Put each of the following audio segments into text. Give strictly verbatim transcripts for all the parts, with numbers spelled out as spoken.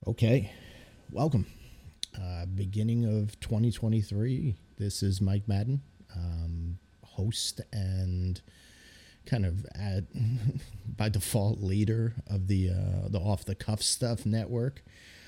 Okay, welcome. Uh, beginning of twenty twenty-three. This is Mike Madden, um, host and kind of at, by default leader of the uh, the Off the Cuff Stuff Network.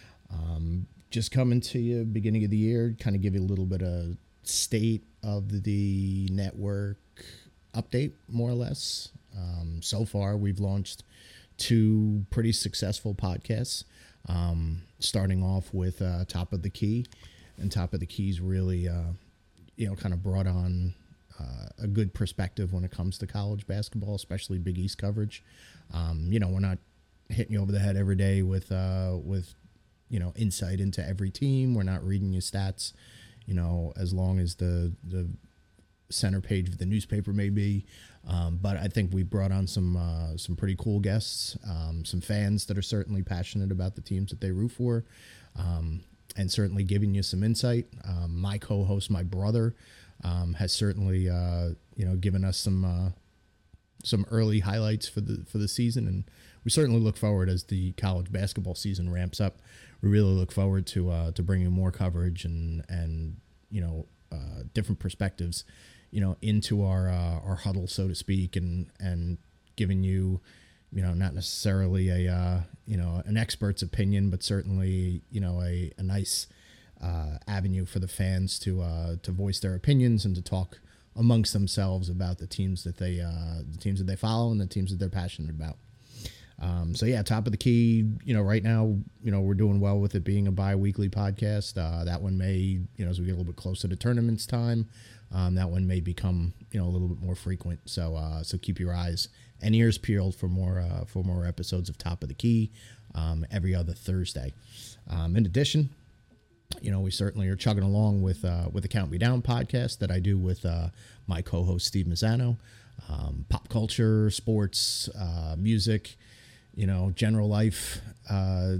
Um, just coming to you beginning of the year, kind of give you a little bit of state of the network update, more or less. Um, so far, we've launched two pretty successful podcasts. Um, starting off with uh, Top of the Key, and Top of the Key's really, uh, you know, kind of brought on uh, a good perspective when it comes to college basketball, especially Big East coverage. Um, you know, we're not hitting you over the head every day with uh, with you know insight into every team. We're not reading your stats, you know, as long as the the center page of the newspaper may be. Um, but I think we brought on some uh, some pretty cool guests, um, some fans that are certainly passionate about the teams that they root for, um, and certainly giving you some insight. Um, my co-host, my brother, um, has certainly uh, you know given us some uh, some early highlights for the for the season, and we certainly look forward as the college basketball season ramps up. We really look forward to uh, to bringing more coverage and and you know uh, different perspectives, you know, into our uh, our huddle, so to speak, and and giving you, you know, not necessarily a uh, you know an expert's opinion, but certainly you know a a nice uh, avenue for the fans to uh, to voice their opinions and to talk amongst themselves about the teams that they uh, the teams that they follow and the teams that they're passionate about. Um, so yeah, Top of the Key, you know, right now, you know, we're doing well with it being a bi-weekly podcast. Uh, that one may, you know, as we get a little bit closer to tournaments time, um, that one may become, you know, a little bit more frequent. So, uh, so keep your eyes and ears peeled for more, uh, for more episodes of Top of the Key, um, every other Thursday. Um, in addition, you know, we certainly are chugging along with, uh, with the Count Me Down podcast that I do with, uh, my co-host Steve Mazzano, um, pop culture, sports, uh, music, you know, general life, uh,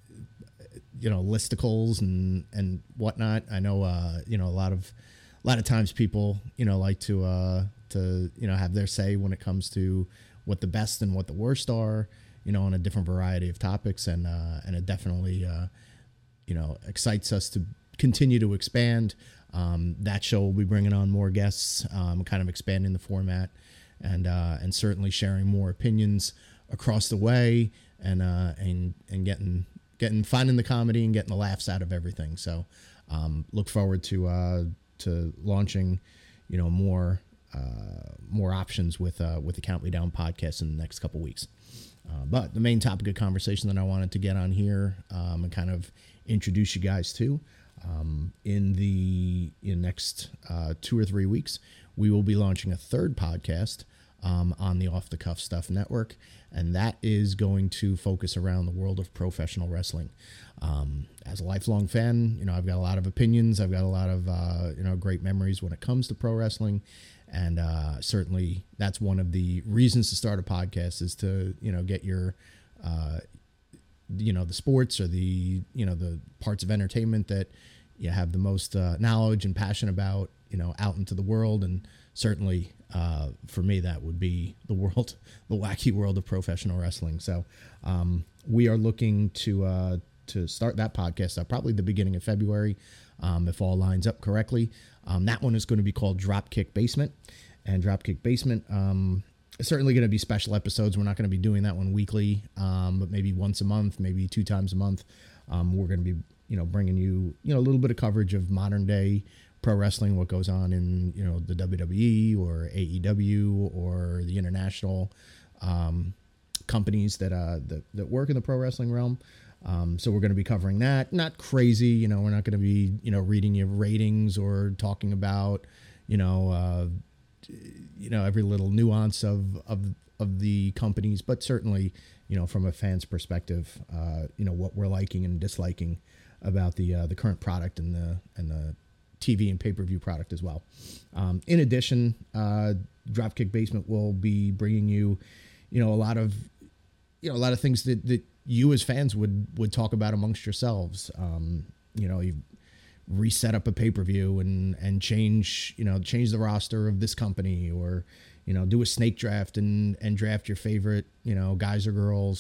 you know, listicles and, and whatnot. I know, uh, you know, a lot of, a lot of times people, you know, like to, uh, to, you know, have their say when it comes to what the best and what the worst are, you know, on a different variety of topics. And, uh, and it definitely, uh, you know, excites us to continue to expand. Um, that show will be bringing on more guests, um, kind of expanding the format and, uh, and certainly sharing more opinions across the way, and uh, and and getting getting finding the comedy and getting the laughs out of everything. So um, look forward to uh, to launching, you know, more uh, more options with uh, with the Count Me Down podcast in the next couple weeks. Uh, but the main topic of conversation that I wanted to get on here um, and kind of introduce you guys to um, in the in next uh, two or three weeks, we will be launching a third podcast um, on the Off the Cuff Stuff Network. And that is going to focus around the world of professional wrestling. Um, as a lifelong fan, you know, I've got a lot of opinions. I've got a lot of, uh, you know, great memories when it comes to pro wrestling. And uh, certainly that's one of the reasons to start a podcast is to, you know, get your, uh, you know, the sports or the, you know, the parts of entertainment that you have the most uh, knowledge and passion about, you know, out into the world. And certainly, uh, for me, that would be the world, the wacky world of professional wrestling. So um, we are looking to uh, to start that podcast up probably the beginning of February, um, if all lines up correctly. Um, that one is going to be called Dropkick Basement. And Dropkick Basement um, is certainly going to be special episodes. We're not going to be doing that one weekly, um, but maybe once a month, maybe two times a month. Um, we're going to be, you know, bringing you, you know, a little bit of coverage of modern day pro wrestling, what goes on in, you know, the W W E or A E W or the international um, companies that, uh, that that work in the pro wrestling realm. Um, so we're going to be covering that. Not crazy, you know, we're not going to be, you know, reading your ratings or talking about, you know, uh, you know, every little nuance of, of, of the companies, but certainly, you know, from a fan's perspective, uh, you know, what we're liking and disliking about the, uh, the current product and the, and the T V and pay-per-view product as well. Um, in addition, uh, Dropkick Basement will be bringing you, you know, a lot of, you know, a lot of things that, that you as fans would, would talk about amongst yourselves. Um, you know, you reset up a pay-per-view and, and change, you know, change the roster of this company, or, you know, do a snake draft and, and draft your favorite, you know, guys or girls,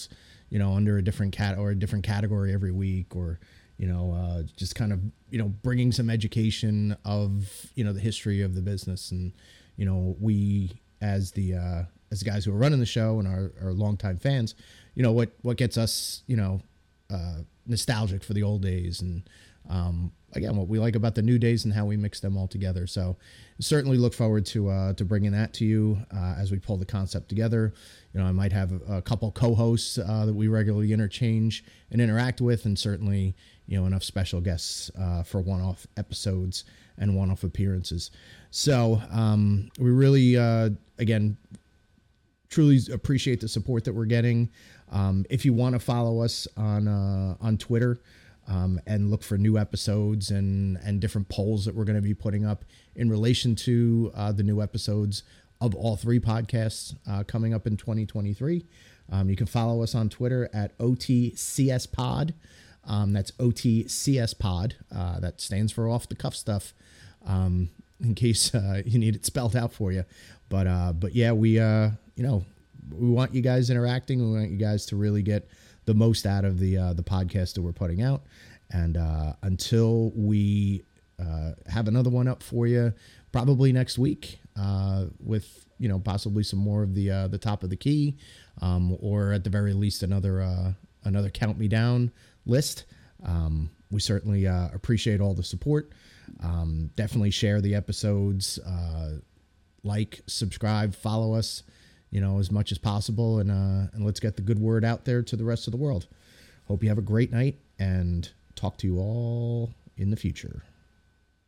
you know, under a different cat or a different category every week, or, you know, uh, just kind of, you know, bringing some education of, you know, the history of the business. And, you know, we, as the, uh, as the guys who are running the show and our, our longtime fans, you know, what, what gets us, you know, uh, nostalgic for the old days. And, um, again, what we like about the new days and how we mix them all together. So certainly look forward to, uh, to bringing that to you, uh, as we pull the concept together. You know, I might have a, a couple co-hosts, uh, that we regularly interchange and interact with, and certainly, you know, enough special guests, uh, for one-off episodes and one-off appearances. So, um, we really, uh, again, truly appreciate the support that we're getting. Um, if you want to follow us on, uh, on Twitter, Um, and look for new episodes and, and different polls that we're going to be putting up in relation to uh, the new episodes of all three podcasts uh, coming up in twenty twenty-three. Um, you can follow us on Twitter at O T C S Pod. Um, that's O T C S Pod. Uh, that stands for Off the Cuff Stuff, um, in case uh, you need it spelled out for you. But uh, but yeah, we uh, you know we want you guys interacting. We want you guys to really get the most out of the uh, the podcast that we're putting out. And uh, until we uh, have another one up for you, probably next week, uh, with, you know, possibly some more of the uh, the top of the key, um, or at the very least another uh, another Count Me Down list. Um, we certainly uh, appreciate all the support. Um, definitely share the episodes, uh, like, subscribe, follow us, you know, as much as possible, and uh, and let's get the good word out there to the rest of the world. Hope you have a great night, and talk to you all in the future.